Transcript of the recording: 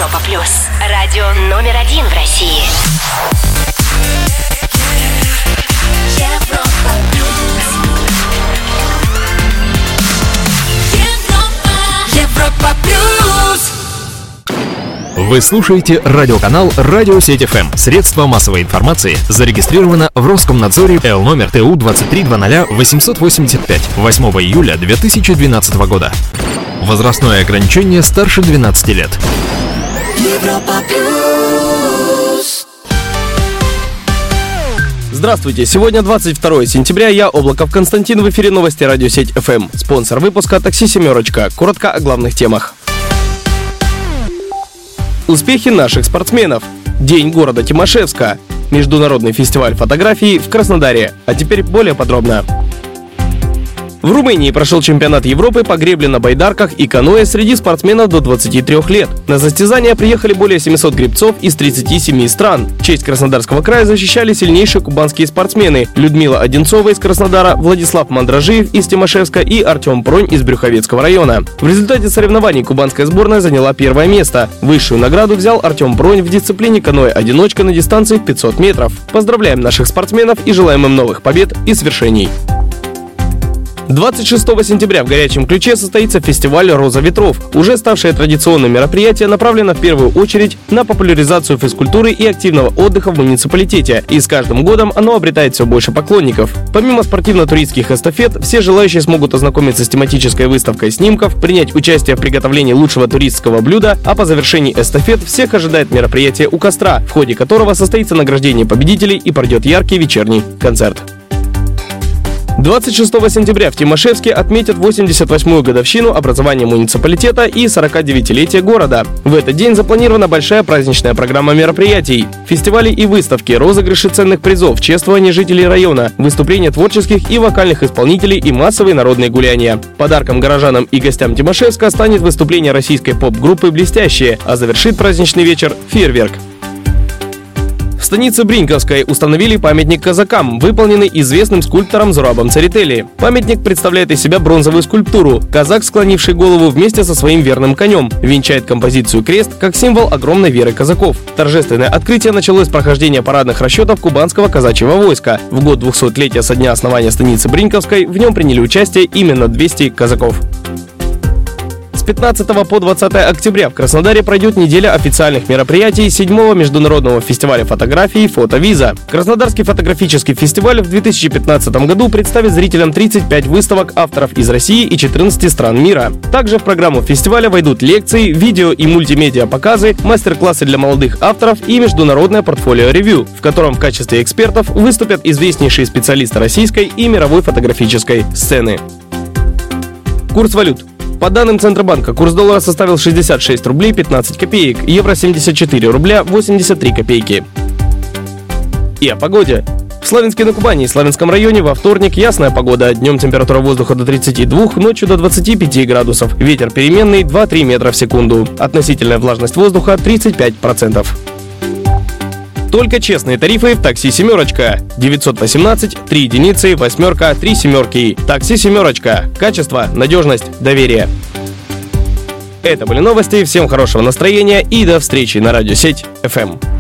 Европа Плюс. Радио номер 1 в России. Европа Плюс. Европа Плюс. Вы слушаете радиоканал «Радиосеть ФМ». Средство массовой информации зарегистрировано в Роскомнадзоре Л номер ТУ 2300-885 8 июля 2012 года. Возрастное ограничение старше 12 лет. Европа Плюс. Здравствуйте, сегодня 22 сентября, я, Облаков Константин, в эфире новости «Радиосеть ФМ». Спонсор выпуска «Такси Семерочка». Коротко о главных темах. Успехи наших спортсменов. День города Тимашевска. Международный фестиваль фотографий в Краснодаре. А теперь более подробно. В Румынии прошел чемпионат Европы по гребле на байдарках и каноэ среди спортсменов до 23 лет. На состязания приехали более 700 гребцов из 37 стран. Честь Краснодарского края защищали сильнейшие кубанские спортсмены: Людмила Одинцова из Краснодара, Владислав Мандражиев из Тимашевска и Артем Пронь из Брюховецкого района. В результате соревнований кубанская сборная заняла первое место. Высшую награду взял Артем Пронь в дисциплине каноэ-одиночка на дистанции в 500 метров. Поздравляем наших спортсменов и желаем им новых побед и свершений. 26 сентября в Горячем Ключе состоится фестиваль «Роза ветров». Уже ставшее традиционным мероприятие направлено в первую очередь на популяризацию физкультуры и активного отдыха в муниципалитете, и с каждым годом оно обретает все больше поклонников. Помимо спортивно-туристских эстафет, все желающие смогут ознакомиться с тематической выставкой снимков, принять участие в приготовлении лучшего туристского блюда, а по завершении эстафет всех ожидает мероприятие у костра, в ходе которого состоится награждение победителей и пройдет яркий вечерний концерт. 26 сентября в Тимашевске отметят 88-ю годовщину образования муниципалитета и 49-летие города. В этот день запланирована большая праздничная программа мероприятий: фестивали и выставки, розыгрыши ценных призов, чествование жителей района, выступления творческих и вокальных исполнителей и массовые народные гуляния. Подарком горожанам и гостям Тимашевска станет выступление российской поп-группы «Блестящие», а завершит праздничный вечер фейерверк. В станице Бриньковской установили памятник казакам, выполненный известным скульптором Зурабом Церетели. Памятник представляет из себя бронзовую скульптуру. Казак, склонивший голову вместе со своим верным конем, венчает композицию крест как символ огромной веры казаков. Торжественное открытие началось с прохождения парадных расчетов кубанского казачьего войска. В год 200-летия со дня основания станицы Бриньковской в нем приняли участие именно 200 казаков. С 15 по 20 октября в Краснодаре пройдет неделя официальных мероприятий 7-го международного фестиваля фотографии «Фотовиза». Краснодарский фотографический фестиваль в 2015 году представит зрителям 35 выставок авторов из России и 14 стран мира. Также в программу фестиваля войдут лекции, видео и мультимедиа показы, мастер-классы для молодых авторов и международное портфолио-ревью, в котором в качестве экспертов выступят известнейшие специалисты российской и мировой фотографической сцены. Курс валют. По данным Центробанка, курс доллара составил 66 рублей 15 копеек, евро 74 рубля 83 копейки. И о погоде. В Славянске на Кубани и Славянском районе во вторник ясная погода. Днем температура воздуха до 32, ночью до 25 градусов. Ветер переменный 2-3 метра в секунду. Относительная влажность воздуха 35%. Только честные тарифы в такси «Семерочка». 918 3 единицы, восьмерка, 3 семерки. Такси «Семерочка». Качество, надежность, доверие. Это были новости. Всем хорошего настроения и до встречи на радиосеть ФМ.